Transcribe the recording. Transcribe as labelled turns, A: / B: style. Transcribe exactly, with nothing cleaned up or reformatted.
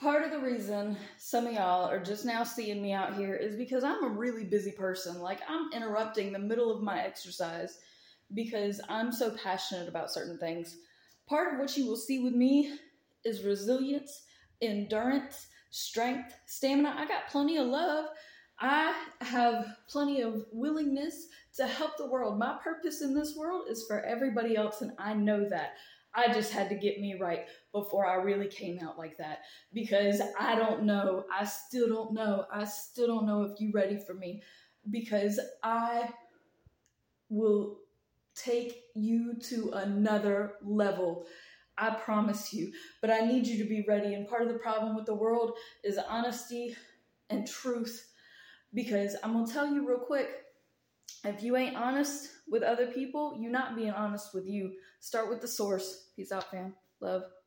A: Part of the reason some of y'all are just now seeing me out here is because I'm a really busy person. Like, I'm interrupting the middle of my exercise because I'm so passionate about certain things. Part of what you will see with me is resilience, endurance, strength, stamina. I got plenty of love. I have plenty of willingness to help the world. My purpose in this world is for everybody else, and I know that. I just had to get me right before I really came out like that, because I don't know. I still don't know. I still don't know if you're ready for me, because I will take you to another level. I promise you. But I need you to be ready. And part of the problem with the world is honesty and truth. Because I'm going to tell you real quick, if you ain't honest with other people, you're not being honest with you. Start with the source. Peace out, fam. Love.